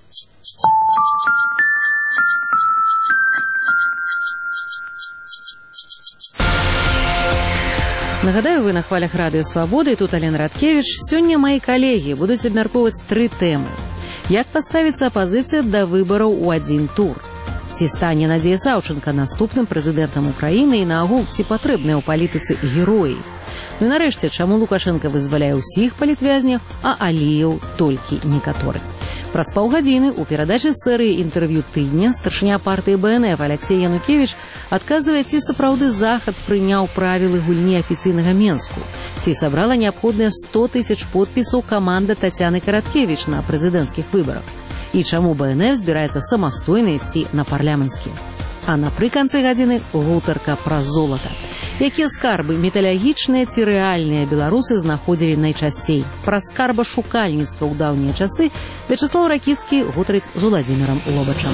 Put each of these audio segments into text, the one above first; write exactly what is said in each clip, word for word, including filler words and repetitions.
Нагадаю, вы на хвалях Радыё Свабода, і тут Алена Радкевіч. Сёння мои калегі будуць абмяркоўваць тры тэмы. Як паставіцца апазіцыя да выбараў у адзін тур? Ці стане Надзея Саўчанка наступным прэзідэнтам Украіны і наогул, ці патрэбныя ў палітыцы героі? Ну і нарэшце, чаму Лукашенко вызваляе ўсіх палітвязняў, а Аліеў толькі некаторых? Праз паўгадзіны ў перадачы серыі інтэрв'ю тыдня старшыня партыі Бэ Эн Эф Алексей Янукевіч адказвае, ці сапраўды захад прыняў правілы гульні афіцыйнага Менску, ці сабрала неабходныя сто тысяч подпісаў каманда Тацяны Караткевіч на прэзідэнцкіх выбарах, і чаму Бэ Эн Эф збіраецца самастойна ісці на парламенtsкі. А напрыканцы гадзіны гутарка пра золата. Якія скарбы, металагічныя ці рэальныя, беларусы знаходзілі найчасцей? Пра скарбашукальніцтва ў даўнія часы Вячеслав Ракіцкі гутарыць з Уладзімірам Лобачам.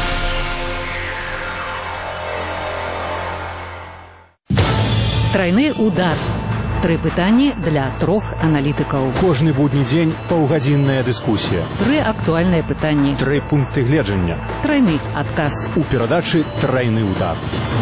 Трайны удар. Тры пытанні для трох аналітыкаў. Кожны будні дзень паўгадзінная дыскусія. Тры актуальныя пытанні. Тры пункты гледжання. Трайны адказ. У перадачы «Трайны удар».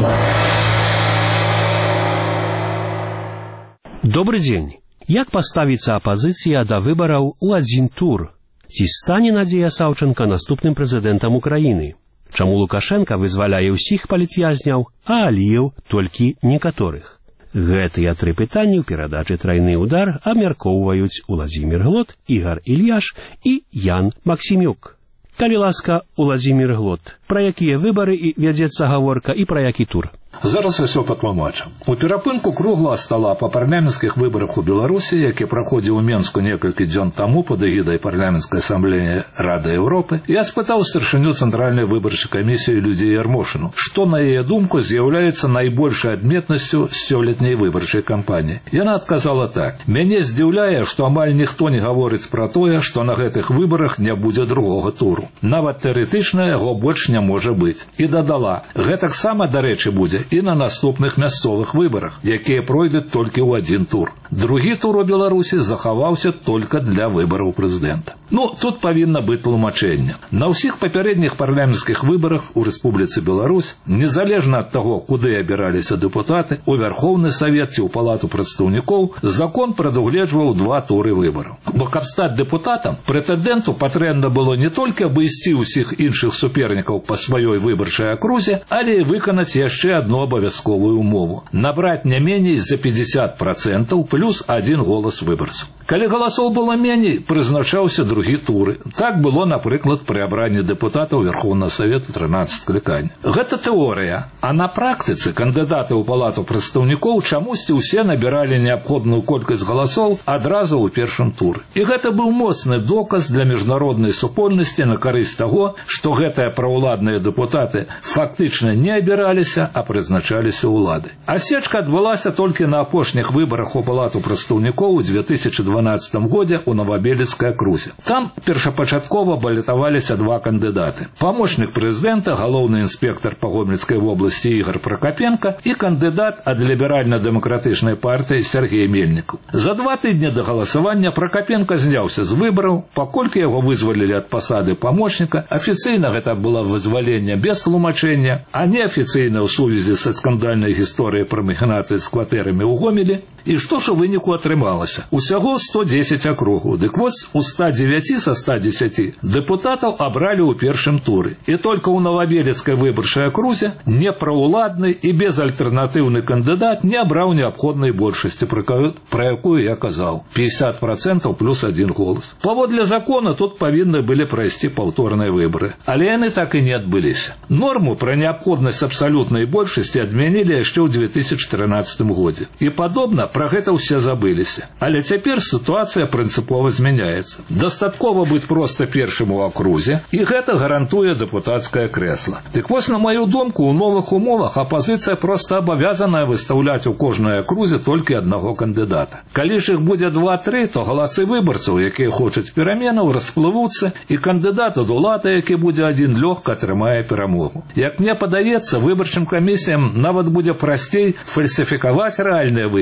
Добрый дзень. Як паставіцца апазіцыя да выбараў у адзін тур? Ці стане Надзея Саўчанка наступным прэзідэнтам Украіны? Чаму Лукашенко вызваляе ўсіх палітвязняў, а Аліеў толькі некаторых? Гэтыя тры пытанні ў перадачы «Трайны удар» абмяркоўваюць Уладзімір Глот, Ігар Ільяш і Ян Максімюк. Калі ласка, Уладзімір Глот, пра якія выбары і вядзецца гаворка і пра які тур? Зараз усё патлумачу. У перапынку круглага стала па парламенцкіх выбарах у Беларусі, які праходзіў у Менску некалькі дзён таму пад эгідай парламенцкай асамблеі Рады Еўропы, я спытаў старшыню цэнтральнай выбарчай камісіі Людзію Ярмошыну, што на яе думку з'яўляецца найбольшай адметнасцю сёлетняй выбарчай кампаніі. Яна адказала так: мяне здзіўляе, што амаль ніхто не гаворыць пра тое, што на гэтых выбарах не будзе другога туру. Нават тэарэтычна яго больш не можа быць. І дадала: гэтаксама, дарэчы, будзе і на наступных мясцовых выбарах, якія пройдуць толькі ў адзін тур. Другі тур у Беларусі захаваўся толькі для выбараў прэзідэнта. Ну, тут павінна быць тлумачэнне. На ўсіх папярэдніх парламенцкіх выбарах у Рэспубліцы Беларусь, незалежна ад таго, куды абіраліся дэпутаты, у Вярхоўны Савет ці ў Палату прадстаўнікоў, закон прадугледжваў два туры выбараў. Бо каб стаць дэпутатам, прэтэндэнту патрэбна было не толькі абысці ўсіх іншых супернікаў па сваёй выбарчай акрузе, але і выканаць яшчэ одну абавязковую умову – набраць не меней за пятьдесят процентов плюс один голас выбарцаў. Калі галасоў было меней, прызначаўся другі туры. Так было, напрыклад, пры абранні дэпутатаў Верхоўнага Савету трынаццаць склікань. Гэта тэорыя, а на практыцы кандыдаты ў Палату прадстаўнікоў чамусьці ўсе набіралі неабходную колькасць галасоў адразу ў першым туры. І гэта быў моцны доказ для міжнароднай супольнасці на карысць таго, што гэтыя праўладныя дэпутаты фактычна не абіраліся, а прызначаліся ўлады. Асечка адбылася толькі на апошніх выбарах у Палату прадстаўнікоў у две тысячы дванаццатым годзе ў Новабелецкай акрузе. Там першапачаткова балятаваліся два кандыдаты. Памочнік прэзідэнта, галоўны інспектар па Гомельскай вобласці Ігар Пракапенка і кандыдат ад ліберальна-дэмакратычнай партыі Сергей Мельнікаў. За два тыдні да галасавання Пракапенка зняўся з выбараў, паколькі яго вызвалілі ад пасады памочніка. Афіцыйна гэта было вызваленне без тлумачэння, а неафіцыйна ў сувязі са скандальнай гісторыяй пра махінацыі з кватэрамі ў Гомелі. І што ж у выніку атрымалася? Усяго сто дзесяць акругаў. Дык вось у ста дзевяці са ста дзесяці дэпутатаў абралі ў першым туры. І толькі ў Новабелецкай выбарчай акрузе непраўладны і безальтэрнатыўны кандыдат не абраў неабходнай большасці, пра якую я казаў. пятьдесят процентов плюс один голас. Паводле закона тут павінны былі прайсці паўторныя выбары. Але яны так і не адбыліся. Норму пра неабходнасць абсалютнай большасці адмянілі яшчэ ў две тысячы трынаццатым годзе. І падобна, пра гэта ўсе забыліся. Але цяпер сітуацыя прынцыпова змяняецца. Дастаткова быць проста першым у акрузе, і гэта гарантуе дэпутацкае крэсла. Дык вось, на маю думку, у новых умовах апазіцыя проста абавязаная выстаўляць у кожнай акрузе толькі аднаго кандыдата. Калі ж іх будзе два-тры, то галасы выбарцаў, якія хочуць пераменаў, расплывуцца, і кандыдат ад улады, які будзе адзін, лёгка атрымае перамогу. Як мне падаецца, выбарчым камісіям нават будзе прасцей фальсіфікаваць рэальныя вынікі. У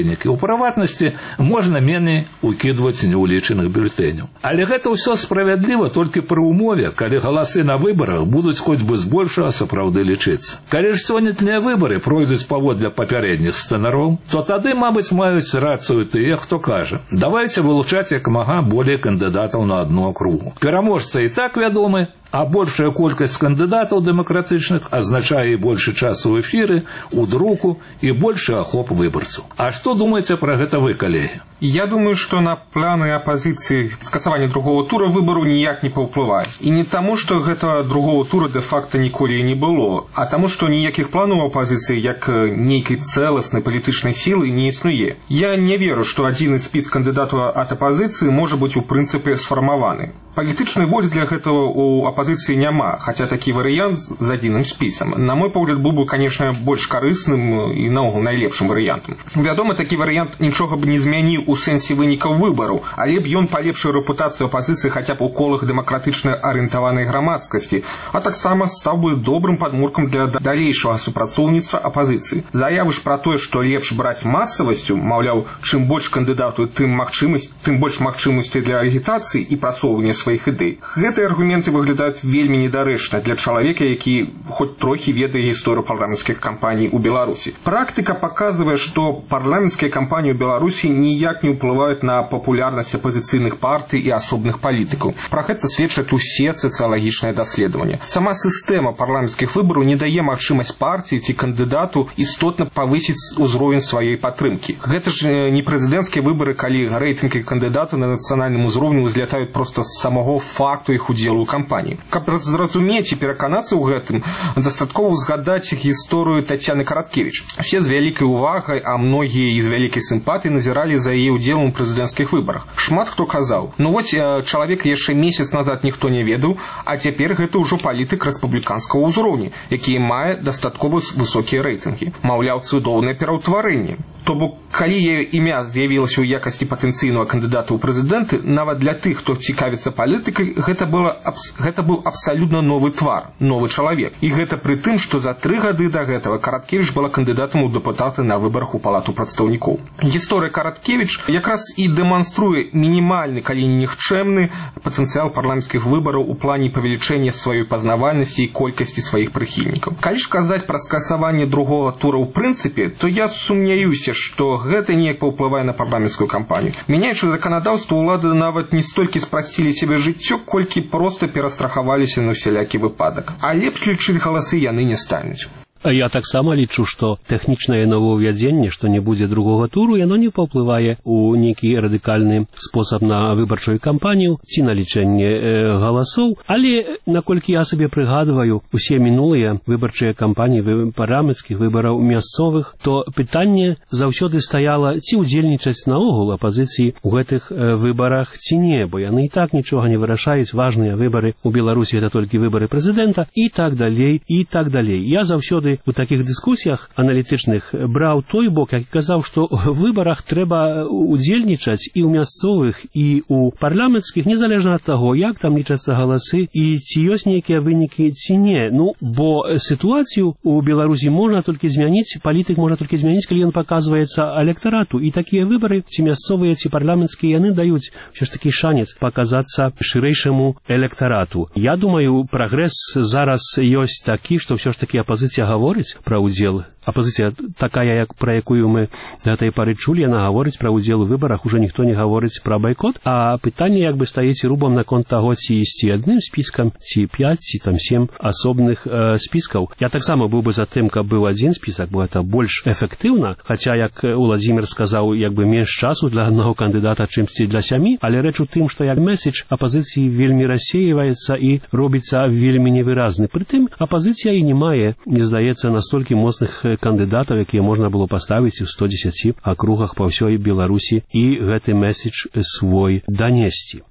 прыватнасці, можна меней укідваць неўлічаных бюлетэняў. Але гэта ўсё справядліва толькі пры умове, калі галасы на выбарах будуць хоць бы збольшага сапраўды лічыцца. Калі ж сённяшнія выбары пройдуць паводле папярэдніх сцэнароў, то тады, мабыць, маюць рацыю тыя, хто кажа: давайце вылучаць як мага болей кандыдатаў на адну акругу. Пераможца і так вядомы, а большая колькасць кандыдатаў дэмакратычных азначае і большы час у эфіры, у друку і большы ахоп выбарцаў. А што думаеце пра гэта вы, калегі? Я думаю, что на планы оппозиции скасавання другого тура выбору ніяк не паўплывае. І не таму, што гэтага другого тура де-факта ніколі і не было, а таму, што ніякіх планаў оппозиции як нейкай цэласнай палітычнай сілы не існуе. Я не веру, што адзіны спіс кандыдатаў ад оппозиции можа быць у прынцыпе сфармаваны. Палітычнай волі для гэтага у оппозиции няма, хаця такі варыянт з адзіным спісам, на мой погляд, быў бы, конечно, больш карысным і наогул найлепшым варыянтам. Вядома, такі варыянт нічога б не змяніў у сэнсе вынікаў выбараў, але б ён палепшыў рэпутацыю апазіцыі хаця б у колах дэмакратычна арыентаванай грамадскасці, а таксама стаў бы добрым падмуркам для далейшага супрацоўніцтва апазіцыі. Заявы ж пра тое, што лепш браць масавасцю, маўляў, чым больш кандыдатаў, тым магчымасць, тым больш магчымасцей для агітацыі і прасоўвання сваіх ідэй. Гэтыя аргументы выглядаюць вельмі недарэчна для чалавека, які хоць трохі ведае гісторыю парламенцкіх кампаній у Беларусі. Практыка паказвае, што парламенцкія кампаніі ў Беларусі ніяк не ўплываюць на папулярнасць апазіцыйных партый і асобных палітыкаў. Пра гэта сведчаць усе сацыялагічныя даследаванні. Сама сістэма парламенцкіх выбараў не дае магчымасць партыі ці кандыдату істотна павысіць узровень сваёй падтрымкі. Гэта ж не прэзідэнцкія выбары, калі рэйтынгі кандыдата на нацыянальным узроўні ўзлятаюць проста з самого факту іх удзелу ў кампаніі. Каб зразумець і пераканацца ў гэтым, дастаткова згадаць гісторыю Тацяны Караткевіч. Все з вялікай увагай, а многія і з вялікай сімпатыяй назіралі за яе удзелам у прэзідэнцкіх выбарах. Шмат хто казаў: ну вось чалавек яшчэ месяц назад ніхто не ведаў, а цяпер гэта ўжо палітык рэспубліканскага ўзроўня, які мае дастаткова высокія рэйтынгі. Маўляў, цудоўнае пераўтварэнне. То бок, калі яе імя з'явілася ў якасці патэнцыйнага кандыдата ў прэзідэнты, нават для тых, хто цікавіцца палітыкай, гэта, было, гэта быў абсалютна новы твар, новы чалавек. І гэта пры тым, што за тры гады да гэтага Караткевіч была кандыдатам у дэпутаты на выбарах у палату прадстаўнікоў. Гісторыя Караткевіч якраз і дэманструе мінімальны, калі не нікчэмны патэнцыял парламенцкіх выбараў у плане павелічэння сваёй пазнавальнасці і колькасці сваіх прыхільнікаў. Калі ж казаць пра скасаванне другога тура ў прынцыпе, то я сумняюся, што гэта неяк паўплывае на парламенцкую кампанію. Мяняючы заканадаўства, улады нават не столькі спрасцілі сябе жыццё, колькі проста перастрахаваліся на ўсялякі выпадак. А лепш лічыць галасы яны не стануць. Я таксама лічу, што тэхнічнае новаўвядзенне, што не будзе другога туру, яно не паўплывае ў нейкі радыкальны спосаб на выбарчую кампанію ці на лічэнне э, галасоў, але, наколькі я сабе прыгадваю усе мінулыя выбарчыя кампаніі вы, парламенцкіх выбараў мясцовых, то пытанне заўсёды стаяла, ці ўдзельнічаць наогул апазіцыі ў гэтых э, выбарах ці не, бо яны і так нічога не вырашаюць, важныя выбары у Беларусі гэта толькі выбары прэзідэнта і так далей, і так далей. Я заўсёды у такіх дыскусіях аналітычных браў той бок, які казаў, што ў выбарах трэба удзельнічаць і ў мясцовых, і ў парламенцкіх, незалежна ад таго, як там лічацца галасы і ці ёсць нейкія вынікі ці не. Ну, бо сітуацыю ў Беларусі можна толькі змяніць, палітык можна толькі змяніць, калі ён паказваецца электарату. І такія выбары, ці мясцовыя, ці парламенцкія, яны даюць ўсё ж такі шанец паказацца шырэйшаму электарату. Я думаю, прагрэс зараз ёсць такі, што ўсё ж такі апазіцыя гаворыць пра ўдзел. Апазіцыя такая, як пра якую мы да гэтай пары чулі, яна гаворыць пра ўдзел у выбарах, ужо ніхто не гаворыць пра байкот, а пытанне як бы стаіць рубам наконт таго, ці ісці адным спіскам, ці пяць, ці там сем асобных э, спіскаў. Я таксама быў бы за тым, каб быў адзін спісак, бо гэта больш эфектыўна, хаця, як Уладзімір сказаў, як бы менш часу для аднаго кандыдата, чымсьці для сямі, але рэч у тым, што як меседж апазіцыі вельмі рассеиваецца і робіцца вельмі невыразны. Прытым апазіцыя і не мае, не здаецца, настолькі моцных кандыдатаў, якія можна было паставіць у сто дзесяці акругах па ўсёй Беларусі і гэты меседж свой данесці.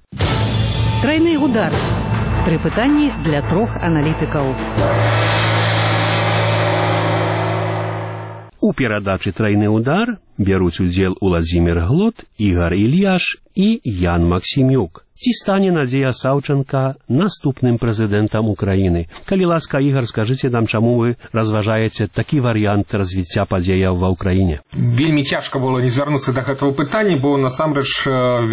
Трайны удар. Тры пытанні для трох аналітыкаў. У перадачы «Трайны удар» бяруць удзел Уладзімір Глот, Ігар Ільяш і Ян Максімюк. Ці стане Надзея Саўчанка наступным прэзідэнтам Украіны? Калі ласка, Ігар, скажыце нам, чаму вы разважаеце такі варыянт развіцця падзеяў ва ўкраіне? Вельмі цяжка было не звярнуцца да гэтага пытання, бо насамрэч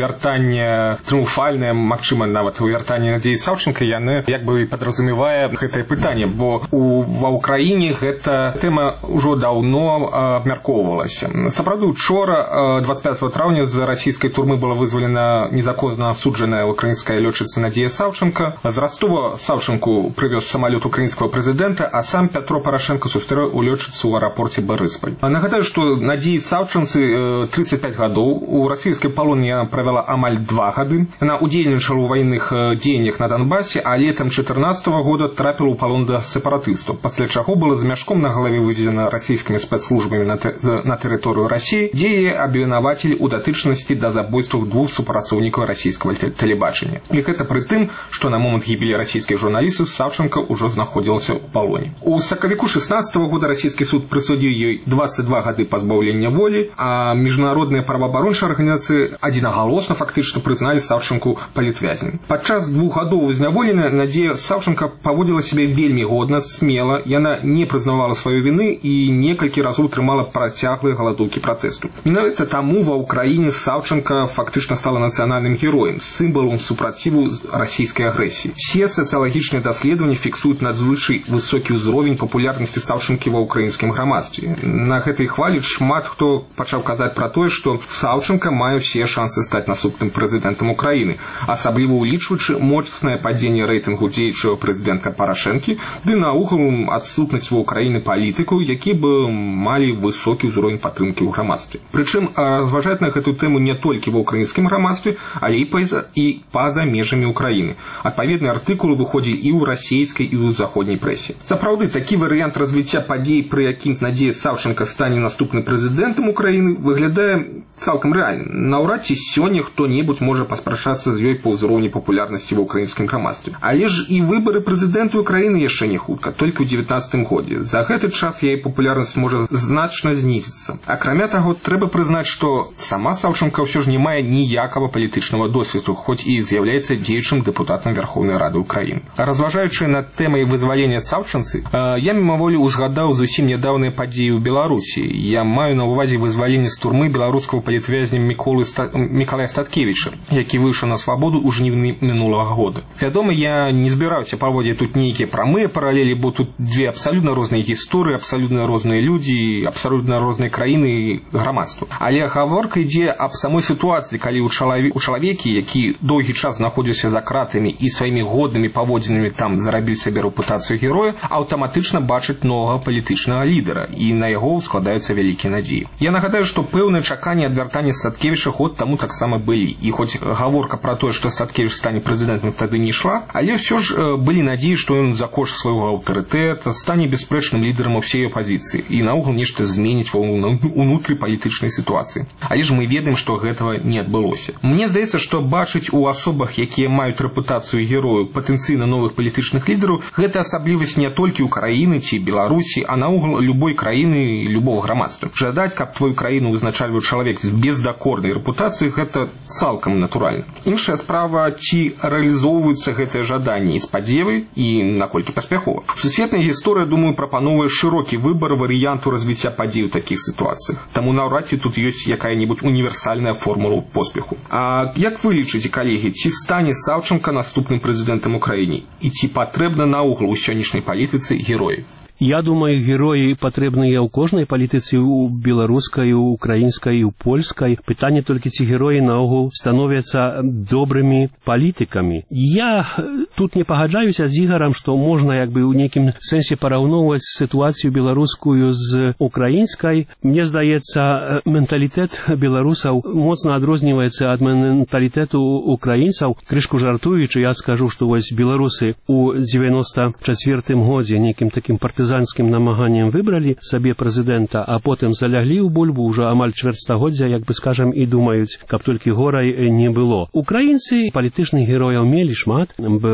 вяртанне трыумфальнае, магчыма, нават вяртанне Надзеі Саўчанка, яны як бы падразумевае гэтае пытанне, бо у, ва ўкраіне гэта тэма ўжо даўно абмяркоўвалася. Сапраўды, учора, двадцать пятого траўня, з расійскай турмы была вызвалена незаконна асуджаная украинская летчица Надзея Саўчанка. З Ростова Саўчанку прывез самолет украинского президента, а сам Петро Порошенко сустрэў у летчицу ў аэрапорце Барысполь. Нагадаю, што Надзеі Саўчанцы тридцать пять гадоў. У расійскай палоне яна правяла амаль два гады. Яна удзельнічала ў ваенных дзеяннях на Донбасе, а летом четырнадцатого года трапіла ў палон да сепаратыстаў, пасля чаго была з мяшком на галаве вывезена расійскімі спецслужбамі на, тэ на тэрыторыю Расіі, дзе яе абвінавацілі ў датычнасці да забойстваў двух супрацоўнікаў расійскага тэлебачання. І гэта пры тым, што на момант гібелі расійскіх журналістаў Саўчанка ўжо знаходзілася ў палоне. У сакавіку шестнадцатого года расійскі суд прысудзіў ёй двадцать два гады пазбаўлення волі, а міжнародныя праваабарончыя арганізацыі адзінагалосна фактычна прызналі Саўчанку палітвязнем. Падчас двух гадоў зняволення Надзея Саўчанка паводзіла сябе вельмі годна, смела, яна не прызнавала сваёй віны і некалькі разоў трымала працяглыя галадоўкі пратэсту. Менавіта таму ва ўкраіне Саўчанка фактычна стала нацыянальным героем, сімвалом супраціву расійскай агрэсіі. Все сацыялагічныя даследаванні фіксуюць надзвычай высокі ўзровень папулярнасці Саўчанкі ва ўкраінскім грамадстве. На гэтай хвалі шмат хто пачаў казаць пра тое, што Саўчанка мае ўсе шансы стаць наступным прэзідэнтам Украіны, асабліва ўлічваючы моцнае падзенне рэйтынгу дзеючага прэзідэнта Парашэнкі, ды наогул адсутнасць ва ўкраіне палітыкаў, які бы малі высокі ўзровень падтрымкі ў грамадстве. Прычым разважаць на гэту тэму не толькі ва ўкраінскім грамадстве, але і па-за і па-за межамі Украіны. Адпаведныя артыкулы выходзілі і ў расійскай, і ў заходняй прэсе. Сапраўды, такі варыянт развіцця падзей, пры якім Надзея Саўчанка стане наступным прэзідэнтам Украіны, выглядае цалкам рэальна. Наўрад ці сёння хто-небудзь можа паспрачацца з ёй па ўзроўні папулярнасці ва ўкраінскім грамадстве. Але ж і выбары прэзідэнта Украіны яшчэ не хутка, толькі ў дзевятнаццатым годзе. За гэты час яе папулярнасць можа значна знізіцца. Акрамя таго, трэба прызнаць, што сама Саўчанка ўсё ж не мае ніякага палітычнага досведу, хоць і з'яўляецца дзеючым дэпутатам Верховнай Рады Украіны. Разважаючы над тэмай вызвалення Саўчанцы, я мімаволі узгадаў зусім нядаўныя падзеі ў Беларусі. Я маю на ўвазе вызваленне з турмы беларускага палітвязня Міколы Ста... Мікалая Статкевіча, які выйшаў на свабоду ў жніўні мінулага года. Вядома, я не збіраўся праводзіць тут нейкія прамыя паралелі, бо тут две абсалютна розныя гісторыі, абсалютна розныя людзі, абсалютна розныя краіны і грамадства. Але гаворка ідзе аб самой сітуацыі, калі ў чалаве... чалавекі, які доўгі час знаходзіўся за кратамі і сваімі годнымі паводзінамі там зарабіў сабе рэпутацыю героя, аўтаматычна бачыць новага палітычнага лідара, і на яго складаюцца вялікія надзеі. Я нагадаю, што пэўныя чаканні ад вяртання Статкевіча год таму таксама былі. І хоць гаворка пра тое, што Статкевіч стане прэзідэнтам, тады не ішла, але ўсё ж былі надзеі, што ён за кошт свайго аўтарытэта стане бясспрэчным лідарам усей апазіцыі і наогул нешта зменіць унутры палітычнай сітуацыі. Але ж мы ведаем, што гэтага не адбылося. Мне здаецца, што бачыць у асобах, якія маюць рэпутацыю герою, патэнцыйна новых палітычных лідараў, гэта асаблівасць не толькі ўкраіны ці Беларусі, а наогул любой краіны і любого грамадства. Жадаць, каб твою краіну узначальваў чалавек з бездакорнай рэпутацыяй, гэта цалкам натуральна. Іншая справа, ці рэалізоўваюцца гэтыя жаданні і спадзевы, і наколькі паспяхова. Сусветная гісторыя, думаю, прапановвае шырокі выбар варыянту развіцця падзей у такіх сітуацыях. Таму наўрад ці тут ёсць якая-небудзь універсальная формула поспеху. А як вы лічыце, калегі, ці стане Саўчанка наступным прэзідэнтам Украіны? І ці патрэбна наогул у сённяшняй палітыцы героі? Я думаю, героі патрэбныя ў кожнай палітыцы, у беларускай, у украінскай, у польскай. Пытанне толькі, ці героі наогул становяцца добрымі палітыкамі. Я тут не пагаджаюся з Ігарам, што можна як бы ў нейкім сэнсе параўноўваць сітуацыю беларускую з украінскай. Мне здаецца, менталітэт беларусаў моцна адрозніваецца ад менталітэту украінцаў. Крышку жартуючы, я скажу, што вось беларусы ў дзевяноста чацвёртым годзе нейкім такім партызанскім намаганнем выбралі сабе прэзідэнта, а потым заляглі ў бульбу ўжо амаль чвэрцьстагоддзя, як бы скажам, і думаюць, каб толькі горай не было. Украінцы палітычных герояў мелі шмат. Быў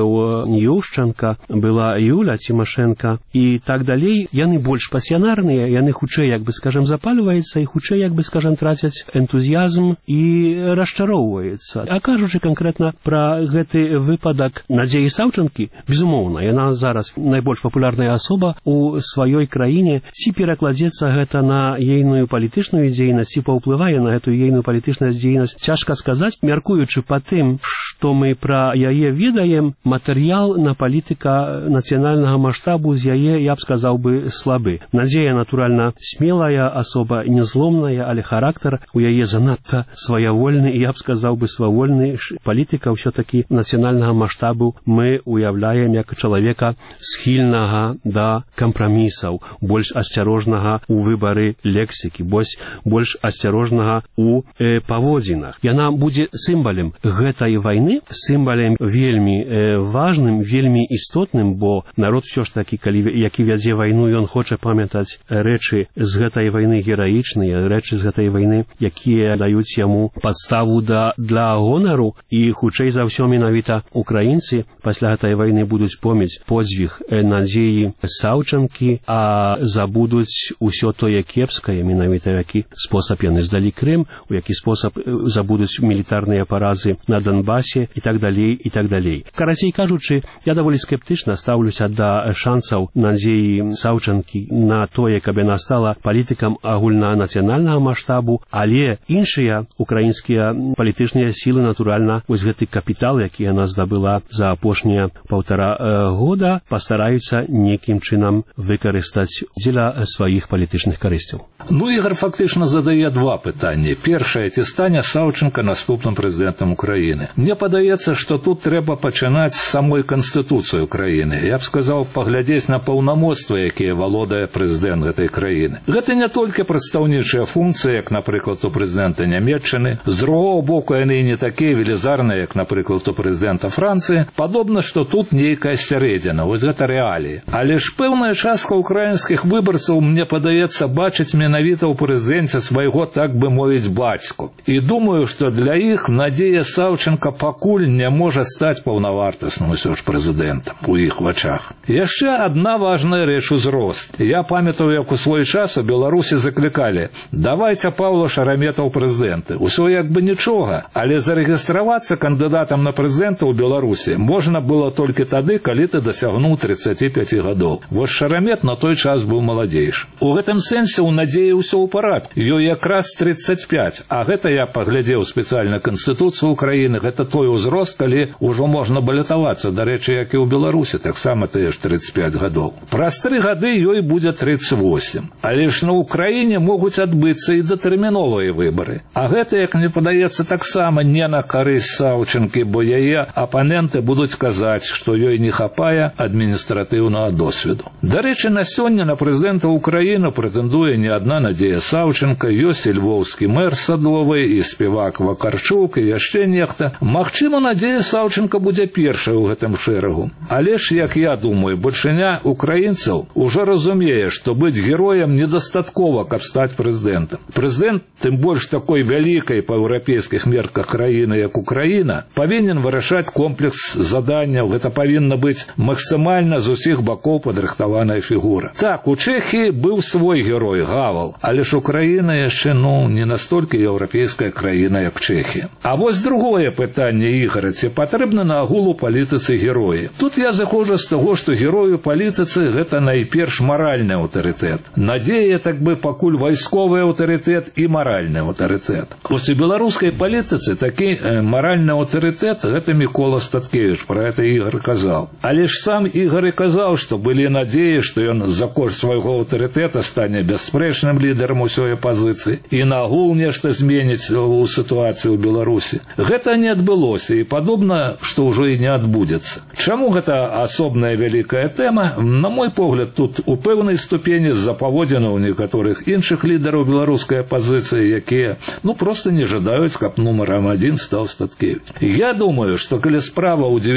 быў Юшчанка, была Юля Цімашэнка і так далей. Яны больш пасіянарныя, яны хутчэй, як бы скажам, запальваюцца і хутчэй, як бы скажам, трацяць энтузіязм і расчароўваюцца. А кажучы канкрэтна пра гэты выпадак Надзеі Саўчанкі, безумоўна, яна зараз найбольш папулярная асоба у сваёй краіне. Ці перакладзецца гэта на ейную палітычную дзейнасць, ці паўплывае на гэтую ейную палітычную дзейнасць, цяжка сказаць. Мяркуючы па тым, што мы пра яе ведаем, матэрыял на палітыка нацыянальнага маштабу з яе, я б сказаў бы, слабы. Надзея, натуральна, смелая асоба, незломная, але характар у яе занадта сваявольны, і я б сказаў бы, свавольны. Палітыка ўсё-такі нацыянальнага маштабу мы уяўляем як чалавека схільнага да кампрамісаў, больш асцярожнага ў выбары лексікі, больш, больш асцярожнага ў э, паводзінах. Яна будзе сімвалем гэтай вайны, сімвалем вельмі э, важным, вельмі істотным, бо народ ўсё ж такі, калі, які вядзе вайну, ён хоча памятаць рэчы з гэтай вайны гераічныя, рэчы з гэтай вайны, якія даюць яму падставу да, для гонару, і хутчэй за ўсё менавіта украінцы пасля гэтай вайны будуць помніць подзвіг Надзеі Саўчанкі, а забудуць усё тое кепскае, менавіта які спосаб яны здалі Крым, у які спосаб забудуць мілітарныя паразы на Донбасе і так далей, і так далей. Карацей кажучы, я даволі скептычна стаўлюся да шансаў Надзеі Саўчанкі на тое, каб яна стала палітыкам агульнанацыянальнага маштабу, але іншыя украінскія палітычныя сілы, натуральна, вось гэты капітал, які яна здабыла за апошнія паўтара э, года, пастараюцца некім чынам выкарыстаць дзеля сваіх палітычных карысцяў. Ну, Ігор фактычна задае два пытанні. Першае, ці стане Саўчанка наступным прэзідэнтам Украіны. Мне падаецца, што тут трэба пачынаць з самой Канстытуцыі Украіны. Я б сказаў, паглядзець на паўнамоцтвы, якія валодае прэзідэнт гэтай краіны. Гэта не толькі прадстаўнічыя функцыі, як, напрыклад, у прэзідэнта Нямецчыны. З другого боку, яны не такія велізарныя, як, напрыклад, у прэзідэнта Францыі. Падобна, што тут нейкая сярэдзіна. Вось гэта рэаліі. Але ж пэўная частка украінскіх выбарцаў, мне падаецца, бачыць менавіта ў прэзідэнце свайго, так бы мовіць, бацьку. І думаю, што для іх Надзея Саўчанка пакуль не можа стаць паўнавартасным усё ж прэзідэнтам у іх вачах. Яшчэ адна важная рэч — узрост. Я памятаю, як у свой час у Беларусі заклікалі: давайце Паўла Шарамета ў прэзідэнты. Усё як бы нічога, але зарэгістравацца кандыдатам на прэзідэнта ў Беларусі можна было толькі тады, калі ты дасягнуў тридцати пяти гадоў. Вось Шарамет на той час быў маладзейшы. У гэтым сэнсе у Надзеі ўсё ў парадку. Ёй якраз тридцать пять, а гэта, я паглядзеў спецыяльна Канстытуцыю Украіны, гэта той узрост, калі ўжо можна балятавацца, дарэчы, як і ў Беларусі, таксама тыя ж тридцать пять гадоў. Праз тры гады ёй будзе тридцать восемь. Але ж на Украіне могуць адбыцца і датэрміновыя выбары. А гэта, як мне падаецца, таксама не на карысць Саўчанкі, бо яе апаненты будуць казаць, што ёй не хапае адміністратыўнага досведу. Дарэчы, на сёння на прэзідэнта Украіны прэтэндуе не адна Надзея Саўчанка, ёсць і львоўскі мэр Садовы, і спевак Вакарчук, і яшчэ нехта. Магчыма, Надзея Саўчанка будзе першая ў гэтым шэрагу. Але ж, як я думаю, большыня украінцаў ужо разумее, што быць героем недастаткова, каб стаць прэзідэнтам. Прэзідэнт, тым больш такой вялікай па еўрапейскіх мерках краіны, як Украіна, павінен вырашаць комплекс заданняў. Гэта павінна быць максімальна з усіх бакоў падрыхтаваная фігура. Так, у Чэхіі быў свой герой Гавал, але ж Украіна яшчэ, ну, не настолькі еўрапейская краіна, як Чэхія. А вось другое пытанне, Ігора, ці патрэбна на агул у палітыцы героі. Тут я заходжу з таго, што герой у палітыцы — гэта найперш маральны аўтарытэт. Надзея, так бы, пакуль вайсковы аўтарытэт і маральны аўтарытэт. Вось у беларускай палітыцы такі э, маральны аўтарытэт — гэта Мікола Статкевіч, пра гэта Ігор казаў. Але ж сам Ігор і казаў, што былі надзеі, што ён за кошт свайго аўтарытэта стане бясспрэчным лідарам усёй апазіцыі і нагул нешта зменіць у сітуацыі ў Беларусі. Гэта не адбылося, і падобна, што ўжо і не адбудзецца. Чаму гэта асобная вялікая тэма? На мой погляд, тут у пэўнай ступені з-за паводзінаў некаторых іншых лідараў беларускай апазіцыі, якія, ну, проста не жадаюць, каб нумарам адзін стаў Статкевіч. Я думаю, што калі справа ў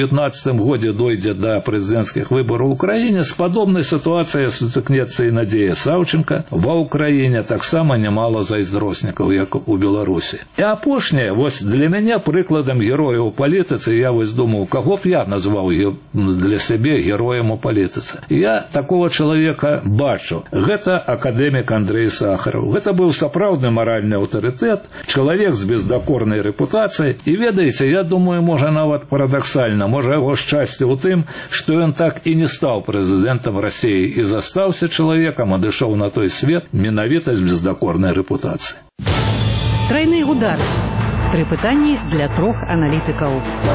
девятнадцатым годзе дойдзе да прэзідэнцкіх выбараў у краіне, з падобнай сітуацыяй сутыкнецца і Надзея Саўченка. Ва ўкраіне таксама нямала зайздроснікаў, як у Беларусі. І апошняе, вось для мяне прыкладам героя ў палітыцы, я вось думаў, каго б я назваў для сябе героем у палітыцы. Я такого чалавека бачу. Гэта акадэмік Андрэй Сахараў. Гэта быў сапраўдны маральны аўтарытэт, чалавек з бездакорнай рэпутацыяй. І ведаеце, я думаю, можа нават парадаксальна, можа яго шчасце ў тым, што ён так і не стаў прэзідэнтам Расіі і застаўся чалавекам, адышоў на той свет менавіта з бездакорнай рэпутацыі. Тройны удар. Тры пытанні для трох аналітыкаў.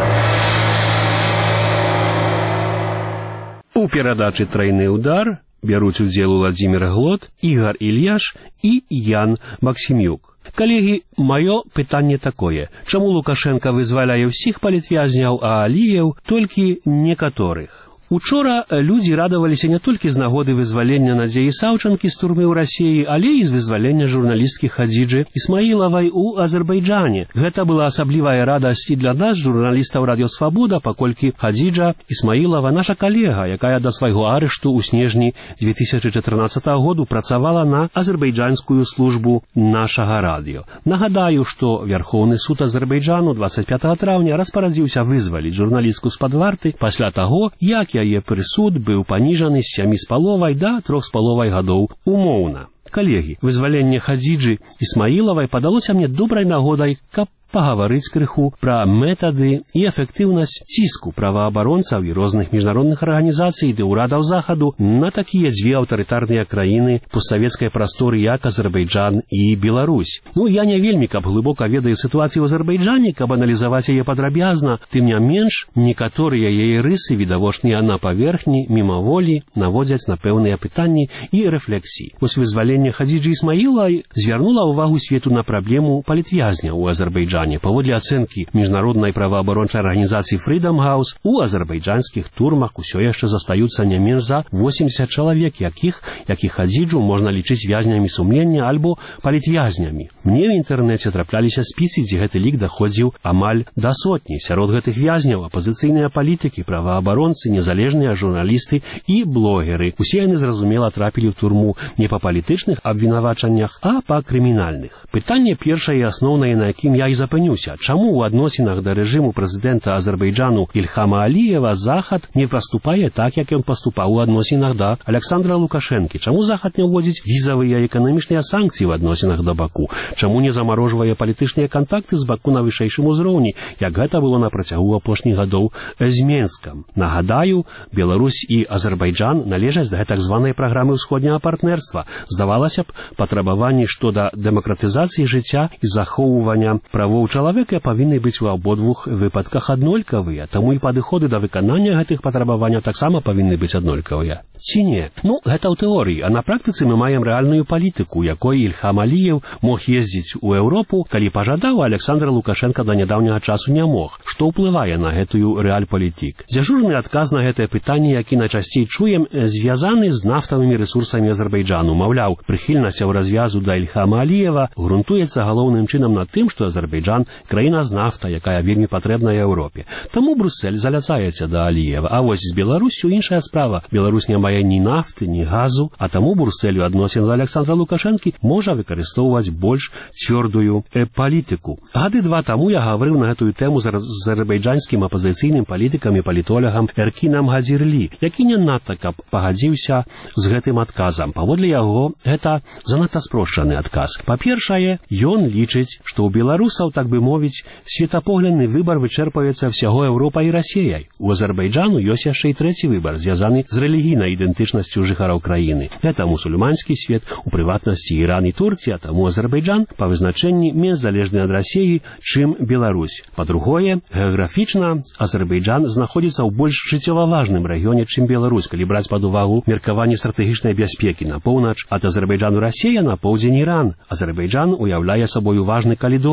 У перадачы «Тройны удар» бяруць удзел Владзімір Глот, Ігар Ільяш і Ян Максімюк. Калегі, маё пытанне такое. Чаму Лукашенка вызваляе ўсіх палітвязняў, а Аліеў толькі некаторых? Учора людзі радаваліся не толькі з нагоды вызвалення Надзеі Саўчанкі з турмы ў Расіі, але і з вызвалення журналісткі Хадзіджы Ісмаілавай у Азербайджане. Гэта была асаблівая радасць і для нас, журналістаў Радыё Свабода, паколькі Хадзіджа Ісмаілава наша калега, якая да свайго арышту ў снежні две тысячы чатырнаццатага году працавала на азербайджанскую службу нашага радыё. Нагадаю, што Вярхоўны суд Азербайджану дваццаць пятага траўня распарадзіўся вызваліць журналістку з-пад варты пасля таго, як яе прысуд быў паніжаны з сямі з паловай да трох з паловай гадоў умоўна. Калегі, вызваленне Хадзіджы Ісмаілавай падалося мне добрай нагодай, каб пагаварыць крыху пра метады і эфектыўнасць ціску праваабаронцаў і розных міжнародных арганізацый ды ўрадаў захаду на такія дзве аўтарытарныя краіны постсавецкай прасторы, як Азербайджан і Беларусь. Ну, я не вельмі, каб глыбока ведаю сітуацыю ў Азербайджане, каб аналізаваць яе падрабязна, тым не менш, некаторыя яе рысы, відавочныя на паверхні, мімаволі, наводзяць на пэўныя пытанні і рэфлексіі. Вось вызваленне Хадзіджы Ісмаілавай звярнула ўвагу свету на праблему палітвязня ў Азербайджане. Паводле ацэнкі міжнароднай праваабарончай арганізацыі Freedom House, у азербайджанскіх турмах усё яшчэ застаюцца не менш за восемьдесят чалавек, якіх, якіх Хадзіджу можна лічыць вязнямі сумлення альбо палітвязнямі. Мне ў інтэрнэце трапляліся спісы, дзе гэты лік даходзіў амаль да сотні. Сярод гэтых вязняў апазіцыйныя палітыкі, праваабаронцы, незалежныя журналісты і блогеры. Усе яны, зразумела, трапілі ў турму не па палітычных абвінавачаннях, а па крымінальных. Пытанне першае і асноўнае, на якім я і запомнил, чаму ў адносінах да рэжыму прэзідэнта Азербайджану Ільхама Аліева Захад не паступае так, як ён паступаў у адносінах да Александра Лукашэнкі? Чаму Захад не ўводзіць візавыя і эканамічныя санкцыі ў адносінах да Баку? Чаму не замарожвае палітычныя кантакты з Баку на вышэйшым узроўні, як гэта было на працягу апошніх гадоў з Менскам? Нагадаю, Беларусь і Азербайджан належаць да так званай праграмы ўсходняга партнерства. Здавалася б, патрабаванні што да дэмакратызацыі жыцця і захоўвання правоў чалавека павінны быць у абодвух выпадках аднолькавыя, таму і падыходы да выканання гэтых патрабаванняў таксама павінны быць аднолькавыя. Ці не? Ну, гэта ў тэорыі, а на практыцы мы маем рэальную палітыку, якой Ільхам Аліеў мог ездзіць у Еўропу, калі пажадаў, а Александр Лукашенка да нядаўняга часу не мог. Што ўплывае на гэтую рэальпалітык? Дзяжурны адказ на гэтае пытанне, які найчасцей чуем, звязаны з нафтавымі рэсурсамі Азербайджану. Маўляў, прыхільнасць у развязу да Ільхама Аліева грунтуецца галоўным чынам на тым, што Азербайджан – краіна з нафта, якая вельмі патрэбная Еўропе. Таму Бруссель заляцаецца да Аліева. А вось з Беларусю іншая справа. Беларусь не мае ні нафты, ні газу, а таму Брусселю адносін да Александра Лукашэнкі можа выкарыстоўваць больш цвёрдую э, палітыку. Гады два таму я гаварыў на гэтую тэму з азербайджанскім апазіцыйным палітыкам і палітолагам Эркінам Гадзірлі, які не надта каб пагадзіўся з гэтым адказам. Паводле яго, гэта занадта спрошчаны адказ. Па-першае, ён лічыць, што ў беларусаў, так бы мовіць, светапоглядны выбар вычэрпаецца ўсяго Еўропа і Расіяй. У Азербайджану ёсць яшчэ і трэці выбар, звязаны з рэлігійнай ідэнтычнасцю жыхароў краіны. Гэта мусульманскі свет, у прыватнасці Іран і Турція, таму Азербайджан па вызначэнні менш залежны ад Расіі, чым Беларусь. Па-другое, геаграфічна Азербайджан знаходзіцца ў больш жыццёва важным рэгіёне, чым Беларусь, калі браць пад увагу меркаванне стратэгічнай бяспекі на поўнач ад Азербайджану Расія, на поўдзень Іран. Азербайджан уяўляе сабою важны калідор, які дае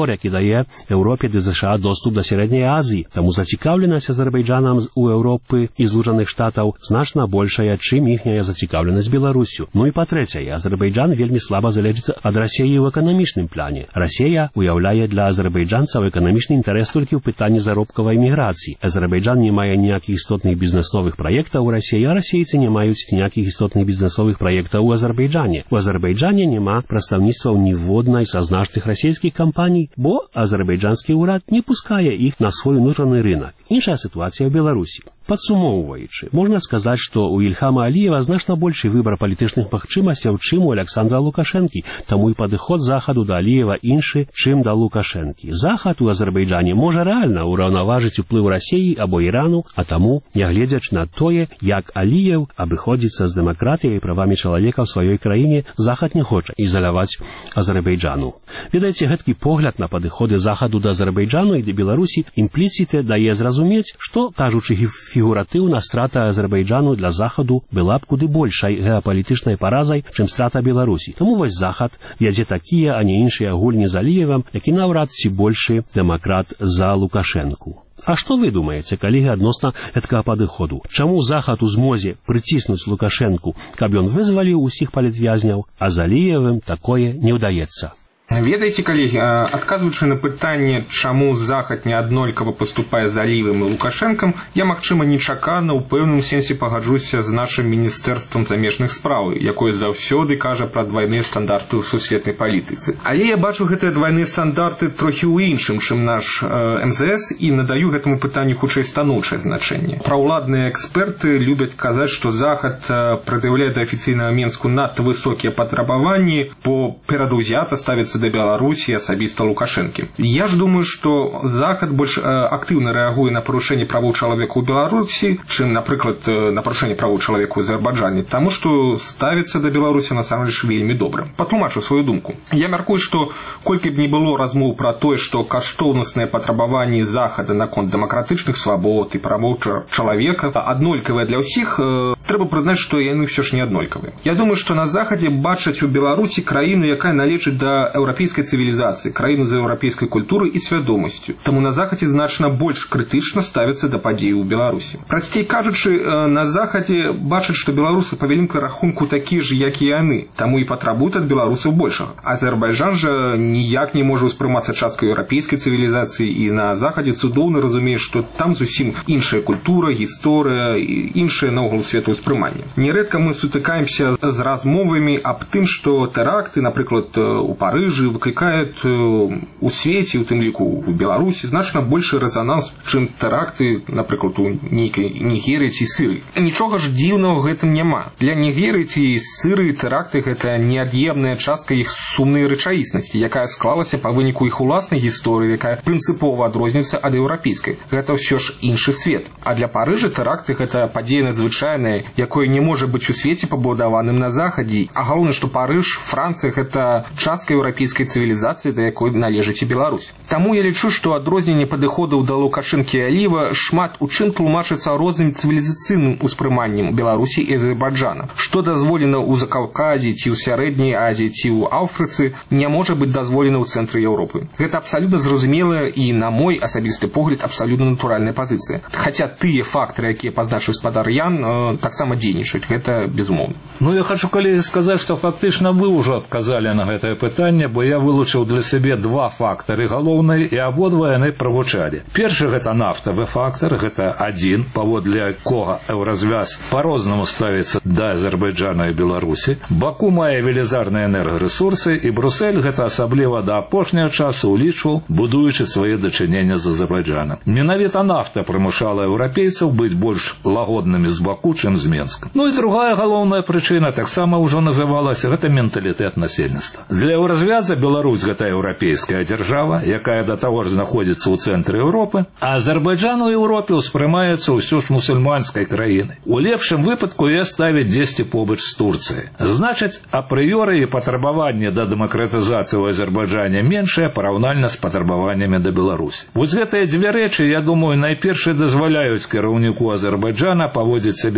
дае Еўропе ды ЗША доступ да сярэдняй Азіі, таму зацікаўленасць Азербайджанам у Еўропы і Злучаных Штатаў значна большая, чым іхняя зацікаўленасць Беларусю. Ну і па-трэцяе, Азербайджан вельмі слаба залежыць ад Расіі ў эканамічным плане. Расія уяўляе для азербайджанцаў эканамічны інтарэс толькі ў пытанні заробкавай міграцыі. Азербайджан не мае ніякіх істотных бізнесовых праектаў у Расіі, а расейцы не маюць ніякіх істотных бізнесовых праектаў у Азербайджане. У Азербайджане няма прадстаўніцтваў ніводнай са значных расійскіх кампаній, бо азербайджанскі ўрад не пускае іх на свой унутраны рынок. Іншая сітуацыя ў Беларусі. Падсумоўваючы, можна сказаць, што у Ільхама Аліева значна большы выбар палітычных магчымасцяў, чым у Александра Лукашэнкі, таму і падыход Захаду да Аліева іншы, чым да Лукашэнкі. Захад у Азербайджане можа рэальна ўраўнаважыць уплыў Расіі або Ірану, а таму, нягледзячы на тое, як Аліеў абыходзіцца з дэмакратыяй і правамі чалавека ў сваёй краіне, Захад не хоча ізаляваць Азербайджану. Ведаеце, гэткі погляд на падыходы Захаду да Азербайджану і да Беларусі імпліцыте дае зразумець, што, кажучы фігуратыўна, страта Азербайджану для Захаду была б куды большай геапалітычнай паразай, чым страта Беларусі. Таму вось Захад вядзе такія, а не іншыя гульні з Аліевам, які наўрад ці большы дэмакрат за Лукашэнку. А што вы думаеце, калегі, адносна гэткага падыходу? Чаму Захад у змозе прыціснуць Лукашэнку, каб ён вызваліў усіх палітвязняў, а з Аліевым такое не ўдаецца? Ведаеце, калегі, адказваючы на пытанне, чаму Захад неаднолькава паступае з Аліевым і Лукашэнкам, я, магчыма, нечакана ў пэўным сенсе пагаджуся з нашым міністэрствам замежных спраў, якое заўсёды кажа пра двайныя стандарты ў сусветнай палітыцы. Але я бачу гэтыя двайныя стандарты трохі ў іншым, чым наш эм зэ эс, і надаю гэтаму пытанню хутчэй станоўчае значэнне. Праўладныя эксперты любяць казаць, што Захад прад'яўляе да афіцыйнага Менску надта высокія патрабаванні, бо перадузята ставіцца да Беларусі асабіста Лукашэнкі. Я ж думаю, што Захад больш актыўна рэагуе на парушэнне правоў чалавека ў Беларусі, чым, напрыклад, на парушэнне правоў чалавека ў Азербайджане, таму што ставіцца да Беларусі насамрэч вельмі добра. Патлумачу сваю думку. Я мяркую, што колькі б не было размоў пра тое, што каштоўнасныя патрабаванні Захада наконт дэмакратычных свабод і правоў чалавека аднолькавыя для ўсіх, трэба прызнаць, што яны ўсё ж не аднолькавыя. Я думаю, што на Захадзе бачаць у Беларусі краіну, якая належыць да еўрапейскай цывілізацыі, краіну з еўрапейскай культурай і свядомасцю. Таму на Захадзе значна больш крытычна ставіцца да падзей у Беларусі. Прасцей кажучы, на Захадзе бачаць, што беларусы па вялікім рахунку такія ж, як і яны, таму і патрабуюць ад беларусаў большага. Азербайджан жа ніяк не можа ўспрымацца часткай еўрапейскай цывілізацыі, і на Захадзе цудоўна разумее, што там зусім іншая культура, гісторыя, іншае наогул светаўспрыманне. Нярэдка мы сутыкаемся з размовамі аб тым, што тэракты, напрыклад, у Парыжы выклікаюць у свеце, у тым ліку у Беларусі, значна большы рэзананс, чым тэракты, напрыклад, у нейкай Нігерыі ці Сірыі. Нічога ж дзіўнага ў гэтым няма. Для Нігерыі ці Сірыі тэракты гэта неад'емная частка іх сумнай рэчаіснасці, якая склалася па выніку іх уласнай гісторыі, якая прынцыпова адрозніваецца ад еўрапейскай. Гэта ўсё ж іншы свет. А для Парыжа тэракты гэта падзея надзвычайная, якое не можа быць у свеце пабудаваным на Захадзе. А галоўнае, што Парыж, Францыя гэта частка еўрапейскай цывілізацыі, да якой належыць і Беларусь. Таму я лічу, што адрозненне падыходаў да Лукашэнкі і Аліева шмат у чым тлумачыцца розным цывілізацыйным успрыманнем Беларусі і Азербайджана. Што дазволена ў Закаўказі ці ў сярэдняй Азіі ці ў Афрыцы, не можа быць дазволена ў цэнтры Еўропы. Гэта абсалютна зразумелая і, на мой асабісты погляд, абсалютна натуральная пазіцыя. Хаця тыя фактары, якія пазначыў спадар Ян, таксама дзейнічаюць. Гэта безумоўна. Ну, я хочу, калегі, сказаць, што фактычна вы ўжо адказалі на гэтае пытанне, бо я вылучыў для сябе два фактары галоўныя, і абодва яны прагучалі. Першы — гэта нафтавы фактар, гэта адзін, паводле якога еўразвяз па-рознаму ставіцца да Азербайджана і Беларусі. Баку мае велізарныя энергарэсурсы, і Брусэль гэта асабліва да апошняга часу ўлічваў, будуючы свае дачынення з Азербайджанам. Менавіта нафта прымушала еўрапейцаў быць больш лагоднымі з Баку, чым з Менскам. Ну і другая галоўная прычына таксама ўжо называлася — гэта менталітэт насельніцтва. Для еўразвяза Беларусь гэта еўрапейская дзяржава, якая да таго ж знаходзіцца ў цэнтры Еўропы, а Азербайджан у Еўропе ўспрымаецца ўсё ж мусульманскай краінай. У лепшым выпадку яе ставяць дзесьці побач з Турцыяй. Значыць, апрыёры і патрабаванні да дэмакратызацыі ў Азербайджане меншыя параўнальна з патрабаваннямі да Беларусі. Вось гэтыя дзве рэчы, я думаю, найперш дазваляюць кіраўніку Азербайджана паводзіць сябе з апазіцыяй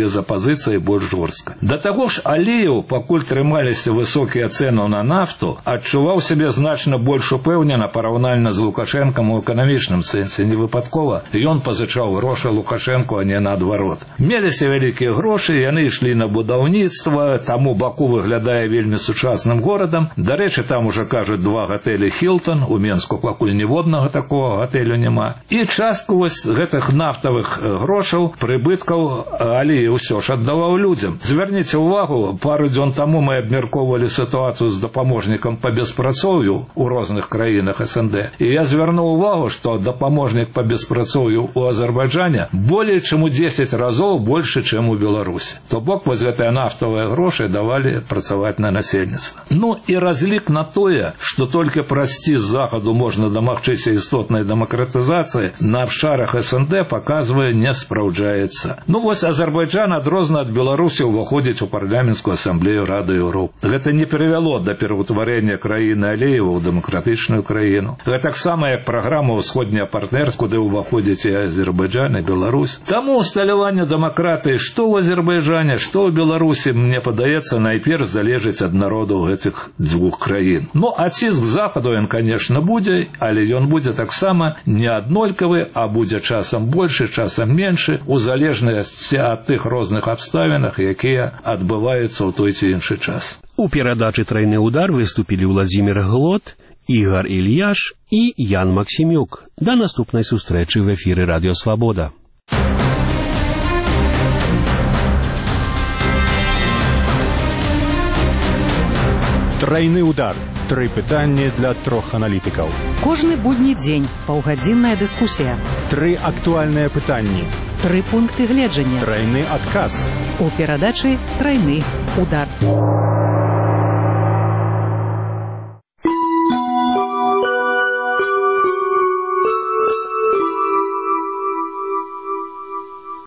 пазіцыі больш жорстка. Да таго ж Аліеў, пакуль трымаліся высокія цэны на нафту, адчуваў сябе значна больш упэўнена параўнальна з Лукашэнкам у эканамічным сэнсе. Не выпадкова ён пазычаў грошы Лукашэнку, а не наадварот. Меліся вялікія грошы, яны ішлі на будаўніцтва, таму Баку выглядае вельмі сучасным горадам. Дарэчы, там уже кажуць два гатэлі Хілтон, у Менску пакуль ніводнага такого гатэлю няма. І частку вось гэтых нафтавых грошаў, прыбыткаў Аліеў ўсё ж аддаваў людзям. Звярніце ўвагу, пару дзён таму мы абмяркоўвалі сітуацыю з дапаможнікам па беспрацоўю ў розных краінах эс эн дэ. І я звярнуў увагу, што дапаможнік па беспрацоўю ў Азербайджане болей чым у дзесяць разоў больше, чым у Беларусі. То бок вось гэтыя нафтавыя грошы давалі працаваць на насельніцтва. Ну і разлік на тое, што толькі прасці з захаду можна дамагчыся істотнай дэмакратызацыі, на абшарах эс эн дэ паказвае, не спраўджаецца. Ну вось Азербайджан адрозна ад Беларусі ўваходзіць у парламенцкую асамблею Рады Еўропы. Гэта не прывяло да пераўтварэння краіны Аліева ў дэмакратычную краіну. Гэтаксама як праграма ўсходняя партнерства, куды ўваходзіць і Азербайджан, і Беларусь. Таму усталяванне дэмакратыі што ў Азербайджане, што ў Беларусі, мне падаецца, найперш залежыць ад народаў гэтых дзвюх краін. Ну, а ціск захаду ён, конечно, будзе, але ён будзе таксама не аднолькавы, а будзе часам больше, часам меншы, у залежнасці ад тых розных абставінах, якія адбываюцца ў той ці іншы час. У перадачы «Тройны удар» выступілі Владзімір Глот, Ігор Ільяш і Ян Максімюк. Да наступнай сустрэчы в эфіры Радіо Свабода. Тройны удар. Тры пытанні для трох аналітыкаў. Кожны будні дзень паўгадзінная дыскусія. Тры актуальныя пытанні. Тры пункты гледжання. Тройны адказ. У перадачы «Тройны удар».